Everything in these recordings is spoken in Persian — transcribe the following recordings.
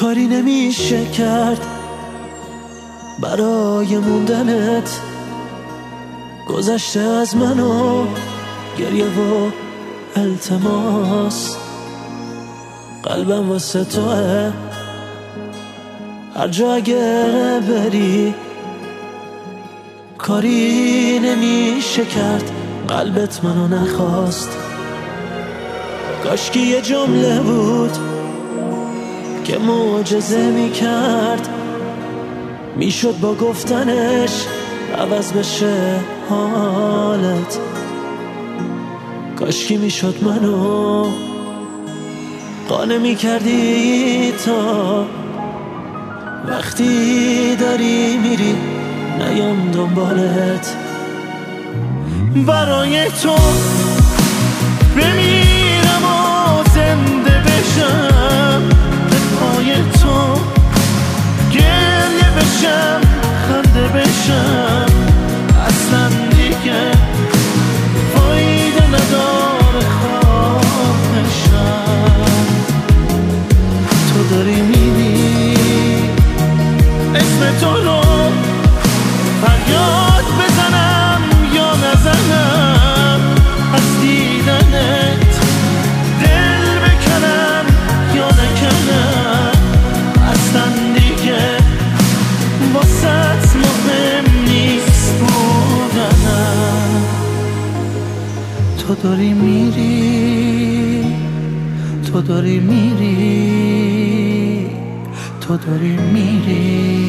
کاری نمیشه کرد برای موندنت، گذشته از منو گریه و التماس. قلبم واسه توه، هر جا اگه بری کاری نمیشه کرد، قلبت منو نخواست. کاشکی یه جمله بود که معجزه میکرد، میشد با گفتنش عوض بشه حالت. کاشکی میشد منو قانع میکردی تا وقتی داری میری نیام دنبالت. برای تو بمیرم و زنده بشم، به پای تو گریه بشم خنده بشم. اصلا دیگه فایده نداره خواهشم. تو داری میری اسم تو رو فریاد بزنم یا نزنم، از دیدنت دل بکنم یا نکنم. اصلا دیگه واسط مهم نیست بودنم. تو داری میری، تو داری میری، تو داری میری.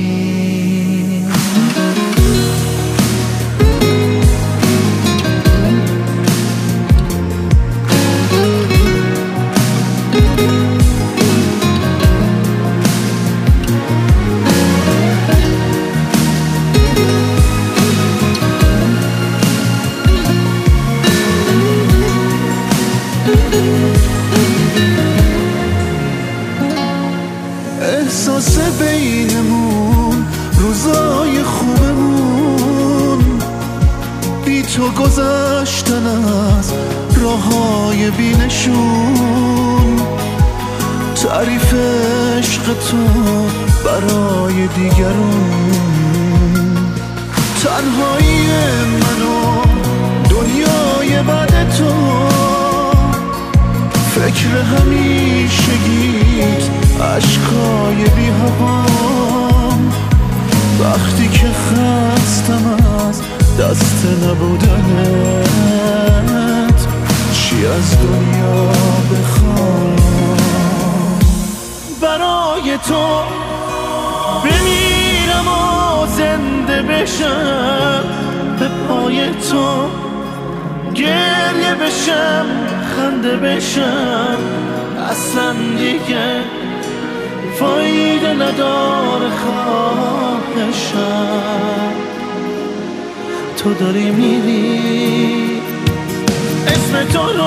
احساس بینمون روزای خوبمون، بی تو گذشتن از راههای بینشون. تعریف عشق تو برای دیگرون، تنهایی منو دنیای بعد تو. فکر همیشگیت عشقای بی هوام، وقتی که خستم از دست نبودنت. چی از دنیا بخوام؟ برای تو بمیرم و زنده بشم، به پای تو گریه بشم خنده بشم. اصلا دیگه فایده نداره خواهشم. تو داری میری اسم تو رو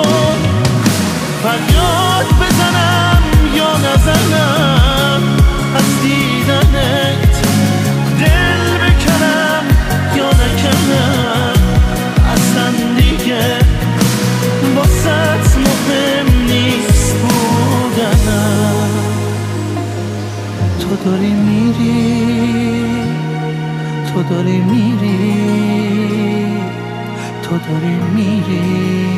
فریاد بزنم یا نزنم، از دیدنت دل بکنم یا نکنم. اصلا دیگه واسط مهم نیست بودنم. تو داری میری، تو داری میری، تو داری میری.